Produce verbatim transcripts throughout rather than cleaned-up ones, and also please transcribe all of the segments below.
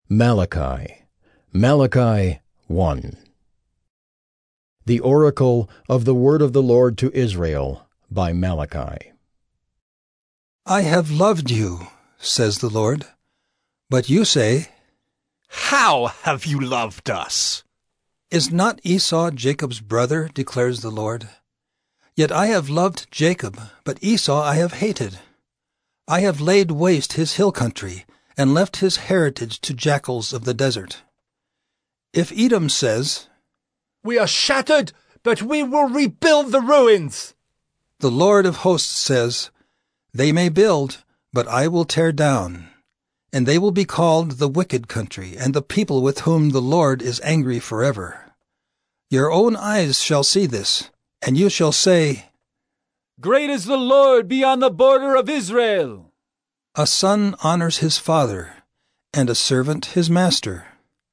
Malachi. Malachi one. The Oracle of the Word of the Lord to Israel by Malachi. I have loved you, says the Lord. But you say, How have you loved us? Is not Esau Jacob's brother, declares the Lord? Yet I have loved Jacob, but Esau I have hated. I have laid waste his hill country, and left his heritage to jackals of the desert. If Edom says, We are shattered, but we will rebuild the ruins, the Lord of hosts says, They may build, but I will tear down. And they will be called the wicked country, and the people with whom the Lord is angry forever. Your own eyes shall see this, and you shall say, Great is the Lord beyond the border of Israel. A son honors his father, and a servant his master.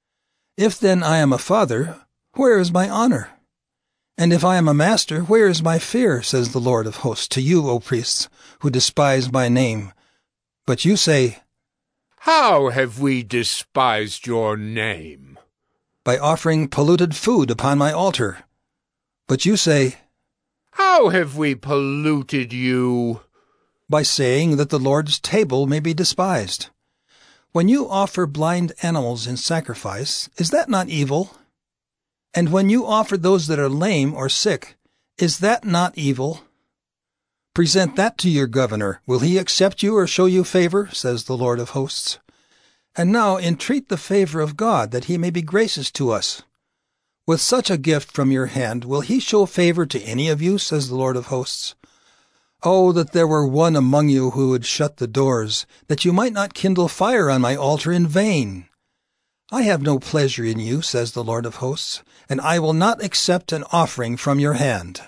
If then I am a father, where is my honor? And if I am a master, where is my fear, says the Lord of hosts, to you, O priests, who despise my name? But you say, How have we despised your name? By offering polluted food upon my altar. But you say, How have we polluted you? By saying that the Lord's table may be despised. When you offer blind animals in sacrifice, is that not evil? And when you offer those that are lame or sick, is that not evil? Present that to your governor. Will he accept you or show you favor, says the Lord of hosts? And now entreat the favor of God, that he may be gracious to us. With such a gift from your hand, will he show favor to any of you, says the Lord of hosts? Oh, that there were one among you who would shut the doors, that you might not kindle fire on my altar in vain. I have no pleasure in you, says the Lord of hosts, and I will not accept an offering from your hand.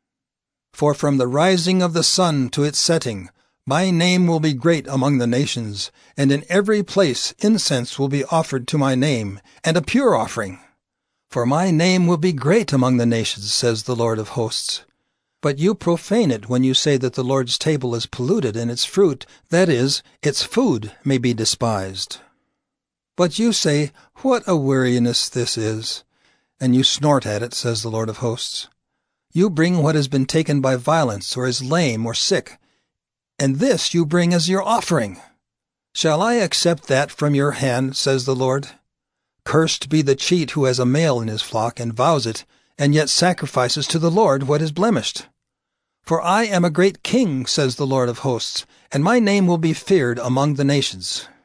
For from the rising of the sun to its setting, my name will be great among the nations, and in every place incense will be offered to my name, and a pure offering. For my name will be great among the nations, says the Lord of hosts. But you profane it when you say that the Lord's table is polluted, and its fruit, that is, its food, may be despised. But you say, What a weariness this is! And you snort at it, says the Lord of hosts. You bring what has been taken by violence, or is lame or sick, and this you bring as your offering. Shall I accept that from your hand, says the Lord? Cursed be the cheat who has a male in his flock and vows it, and yet sacrifices to the Lord what is blemished. For I am a great king, says the Lord of hosts, and my name will be feared among the nations.